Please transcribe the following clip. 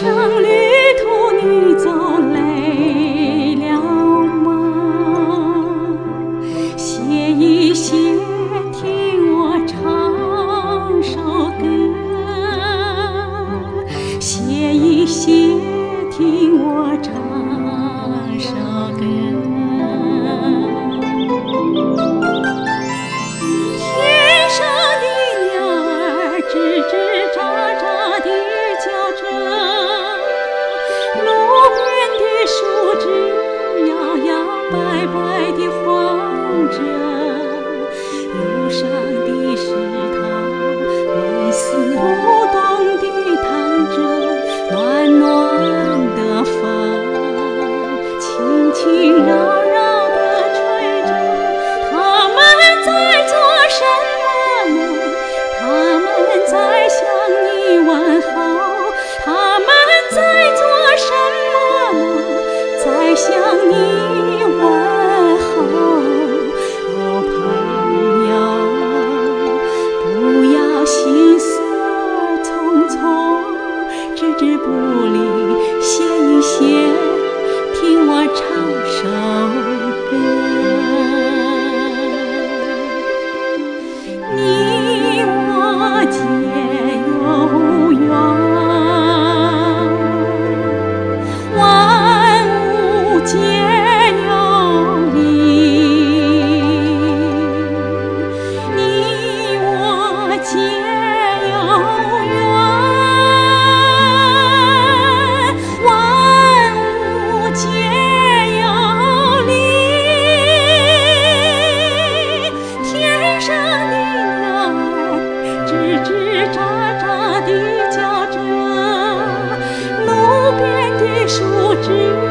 生旅途你走累了吗？歇一歇，听我唱首歌。歇一歇，听我唱首歌。天上的鸟儿吱吱喳喳地叫着，路边的树枝摇摇摆摆地晃着，路上的石头纹丝不动地弹着，暖暖的风轻轻绕绕地吹着。他们在做什么呢？他们在向你问候。他们在做什么呢？在向你问候。哦，朋友，不要心色匆匆，置之不理，歇一歇，听我唱首歌。你我皆有缘，万物皆有灵。你我皆有缘，万物皆有灵。天上的鸟儿吱吱喳喳地叫着，路边的树枝